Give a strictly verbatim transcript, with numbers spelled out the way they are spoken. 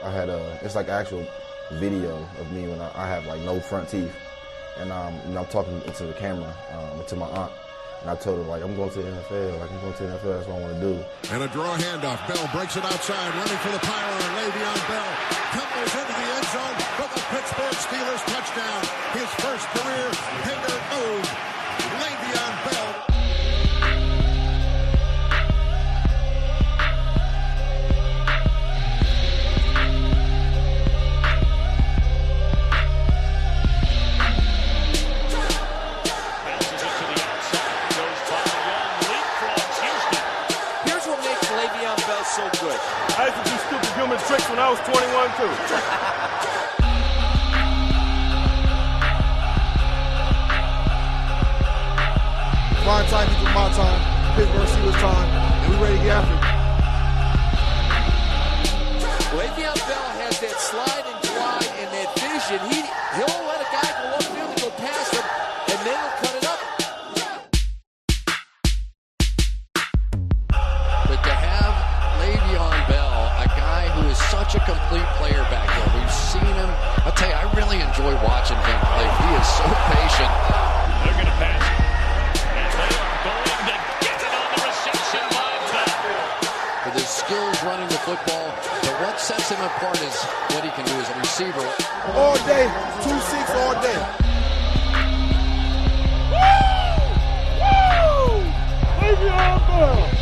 I had a, it's like actual video of me when I, I have like no front teeth. And um, you know, I'm talking to the camera, um, to my aunt. And I told her, like, I'm going to the N F L. Like, I'm going to the N F L. That's what I want to do. And a draw handoff. Bell breaks it outside, running for the pylon. Le'Veon Bell tumbles into the end zone for the Pittsburgh Steelers touchdown. His first career Hanger move. Le'Veon Bell. So good. I used to do stupid human tricks when I was twenty-one too. Prime time equals my time, Pittsburgh Steelers time, and we ready to get after it. Le'Veon Bell has that slide and glide and that vision. He, he'll let a guy go upfield and go past him, and then he'll cut it up. But to have Le'Veon Bell, a guy who is such a complete player back there. We've seen him. I'll tell you, I really enjoy watching him play. He is so patient. They're going to pass it. And they are going to get it on the reception line. With his skills running the football, but what sets him apart is what he can do as a receiver. All day, two six all day. Woo! Woo! Le'Veon Bell.